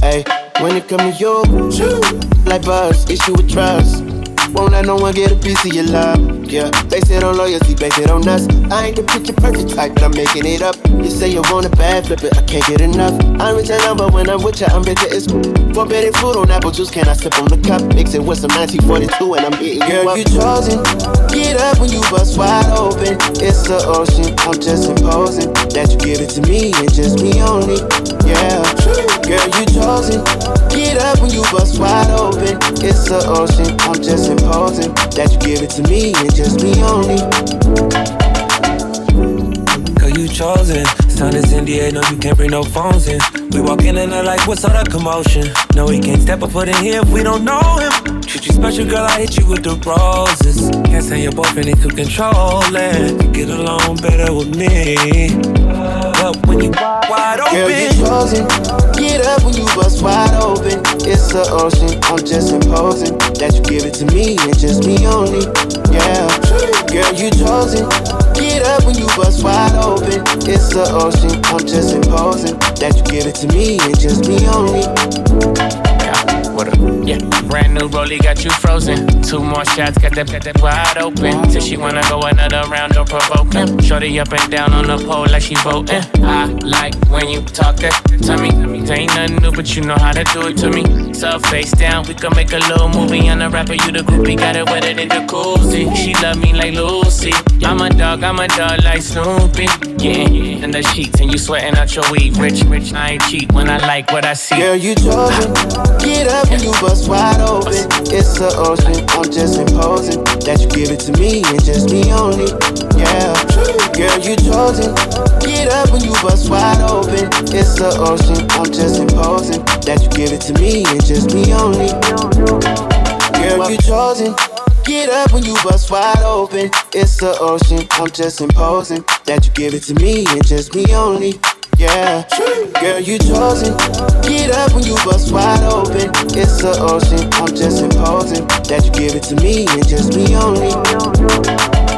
Hey, when it come to you, like buzz, issue with trust. Won't let no one get a piece of your love. Yeah, base it on loyalty, base it on us. I ain't the picture perfect type, but I'm making it up. You say you want a bad, flip it, I can't get enough. I'm with your number when I'm with you, I'm bitter as forbidden fruit on apple juice, can I sip on the cup? Mix it with some 1942 and I'm hitting you up. Girl, you chosen, get up when you bust wide open. It's the ocean, I'm just imposing that you give it to me and just me only. Yeah, girl, you chosen, get up when you bust wide open. It's the ocean, I'm just imposing that you give it to me and just me only. Girl, you chosen. Sign this NDA, no, you can't bring no phones in. We walk in and they're like, what's all that commotion? No, we can't step up foot in here if we don't know him. Treat you special, girl, I hit you with the roses. Can't say your boyfriend need to control it. You get along better with me. But when you wide open, girl, you chosen. Get up when you bust wide open. It's the ocean, I'm just imposing that you give it to me and just me only. Yeah, girl, you chosen. Get up when you bust wide open. It's the ocean, I'm just imposing that you give it to me and just me only. What up? Yeah, brand new rollie got you frozen. 2 more shots, got that wide open. Said she wanna go another round, don't provoke him. Shorty up and down on the pole like she voting. I like when you talk that to me. Ain't nothing new, but you know how to do it to me. So face down, we can make a little movie. On the rapper, you the groupie, got it wetter than jacuzzi. She love me like Lucy. I'm a dog like Snoopy. Yeah, in the sheets and you sweating out your weed. Rich, I ain't cheap when I like what I see. Girl, you chosen. Get up when you bust wide open. It's the ocean, I'm just imposing that you give it to me and just me only. Yeah, girl, you chosen. Get up when you bust wide open. It's the ocean, I'm just imposing that you give it to me and just me only. Girl, you chosen. Get up when you bust wide open. It's the ocean, I'm just imposing that you give it to me and just me only. Yeah, girl, you chosen. Get up when you bust wide open. It's the ocean, I'm just imposing that you give it to me and just me only.